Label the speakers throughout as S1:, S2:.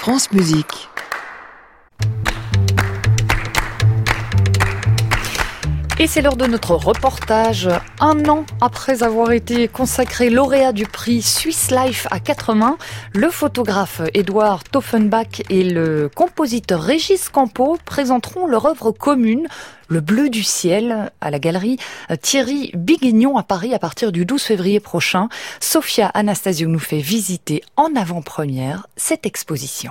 S1: France Musique.
S2: Et c'est l'heure de notre reportage. Un an après avoir été consacré lauréat du prix Swiss Life à quatre mains, le photographe Edouard Toffenbach et le compositeur Régis Campo présenteront leur œuvre commune, Le bleu du ciel, à la galerie Thierry Biguignon à Paris à partir du 12 février prochain. Sophia Anastasio nous fait visiter en avant-première cette exposition.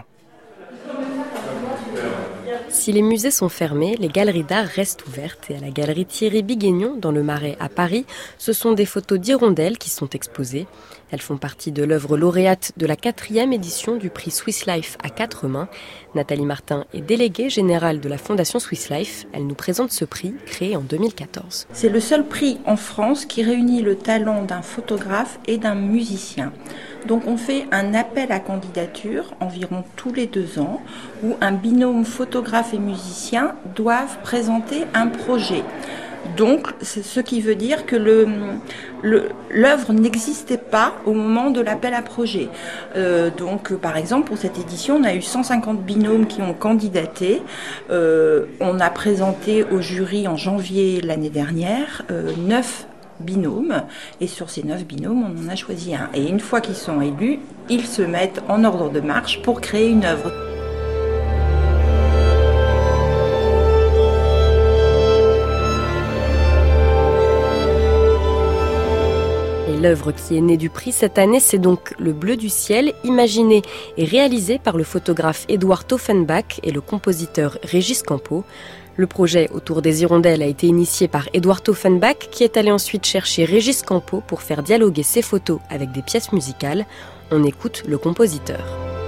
S3: Si les musées sont fermés, les galeries d'art restent ouvertes et à la galerie Thierry Biguignon, dans le Marais à Paris, ce sont des photos d'hirondelles qui sont exposées. Elles font partie de l'œuvre lauréate de la 4e édition du prix Swiss Life à quatre mains. Nathalie Martin est déléguée générale de la Fondation Swiss Life. Elle nous présente ce prix créé en 2014.
S4: C'est le seul prix en France qui réunit le talent d'un photographe et d'un musicien. Donc on fait un appel à candidature environ tous les 2 ans où un binôme photographe et musicien doivent présenter un projet. Donc c'est ce qui veut dire que l'œuvre n'existait pas au moment de l'appel à projet. Donc par exemple pour cette édition on a eu 150 binômes qui ont candidaté. On a présenté au jury en janvier l'année dernière 9 binômes, et sur ces 9 binômes, on en a choisi un. Et une fois qu'ils sont élus, ils se mettent en ordre de marche pour créer une œuvre.
S3: Et l'œuvre qui est née du prix cette année, c'est donc Le bleu du ciel, imaginé et réalisé par le photographe Edouard Toffenbach et le compositeur Régis Campo. Le projet autour des hirondelles a été initié par Edouard Toffenbach qui est allé ensuite chercher Régis Campo pour faire dialoguer ses photos avec des pièces musicales. On écoute le compositeur.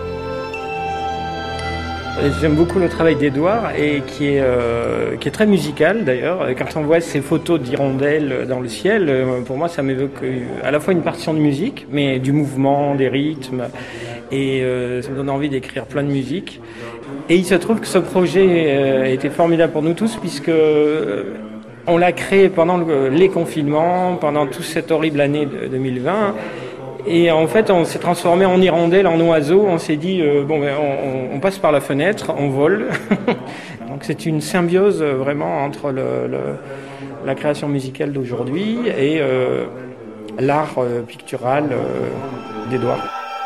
S5: J'aime beaucoup le travail d'Edouard et qui est très musical d'ailleurs. Quand on voit ces photos d'hirondelles dans le ciel, pour moi ça m'évoque à la fois une partition de musique, mais du mouvement, des rythmes, et ça me donne envie d'écrire plein de musique. Et il se trouve que ce projet a été formidable pour nous tous puisque on l'a créé pendant les confinements, pendant toute cette horrible année de 2020. Et en fait, on s'est transformé en hirondelle, en oiseau. On s'est dit, on passe par la fenêtre, on vole. Donc c'est une symbiose vraiment entre la création musicale d'aujourd'hui et l'art pictural d'Edouard.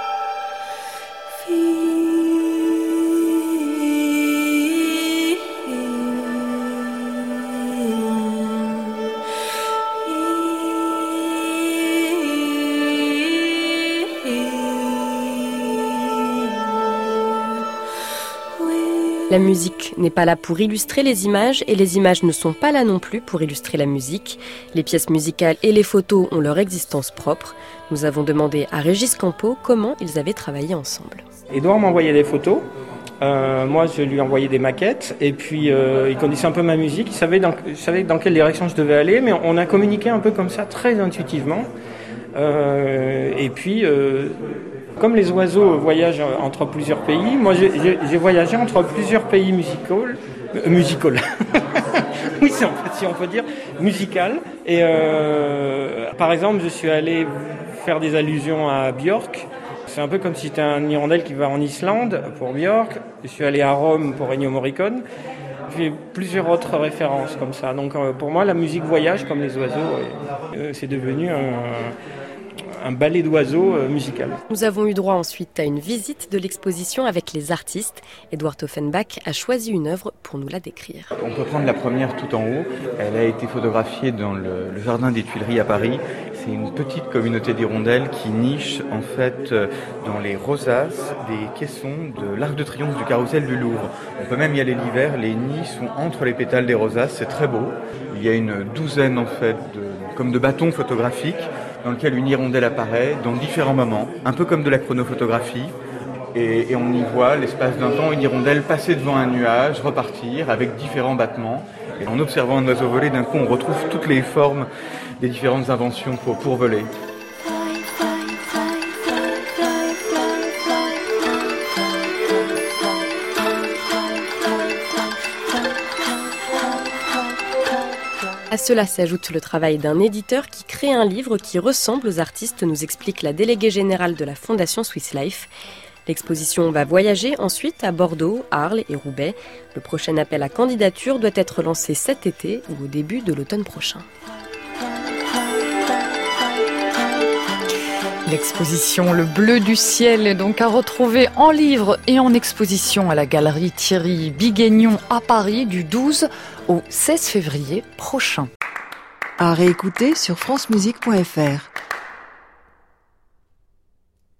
S3: La musique n'est pas là pour illustrer les images et les images ne sont pas là non plus pour illustrer la musique. Les pièces musicales et les photos ont leur existence propre. Nous avons demandé à Régis Campo comment ils avaient travaillé ensemble.
S5: Edouard m'envoyait des photos, moi je lui envoyais des maquettes et puis il connaissait un peu ma musique, il savait dans quelle direction je devais aller, mais on a communiqué un peu comme ça, très intuitivement. Et puis... Comme les oiseaux voyagent entre plusieurs pays, moi j'ai voyagé entre plusieurs pays musical. Oui, si on peut dire, musical. Et par exemple, je suis allé faire des allusions à Björk. C'est un peu comme si c'était un hirondelle qui va en Islande pour Björk. Je suis allé à Rome pour Ennio Morricone. J'ai plusieurs autres références comme ça. Donc pour moi, la musique voyage comme les oiseaux. Et, c'est devenu un ballet d'oiseaux musical.
S3: Nous avons eu droit ensuite à une visite de l'exposition avec les artistes. Edouard Toffenbach a choisi une œuvre pour nous la décrire.
S6: On peut prendre la première tout en haut. Elle a été photographiée dans le jardin des Tuileries à Paris. C'est une petite communauté d'hirondelles qui niche en fait dans les rosaces des caissons de l'Arc de Triomphe du Carrousel du Louvre. On peut même y aller l'hiver. Les nids sont entre les pétales des rosaces. C'est très beau. Il y a une douzaine en fait comme de bâtons photographiques dans lequel une hirondelle apparaît dans différents moments, un peu comme de la chronophotographie. Et on y voit, l'espace d'un temps, une hirondelle passer devant un nuage, repartir avec différents battements. Et en observant un oiseau voler, d'un coup, on retrouve toutes les formes des différentes inventions pour voler.
S3: À cela s'ajoute le travail d'un éditeur qui crée un livre qui ressemble aux artistes, nous explique la déléguée générale de la Fondation Swiss Life. L'exposition va voyager ensuite à Bordeaux, Arles et Roubaix. Le prochain appel à candidature doit être lancé cet été ou au début de l'automne prochain.
S2: L'exposition Le Bleu du Ciel est donc à retrouver en livre et en exposition à la galerie Thierry Biguignon à Paris du 12 au 16 février prochain.
S1: À réécouter sur francemusique.fr.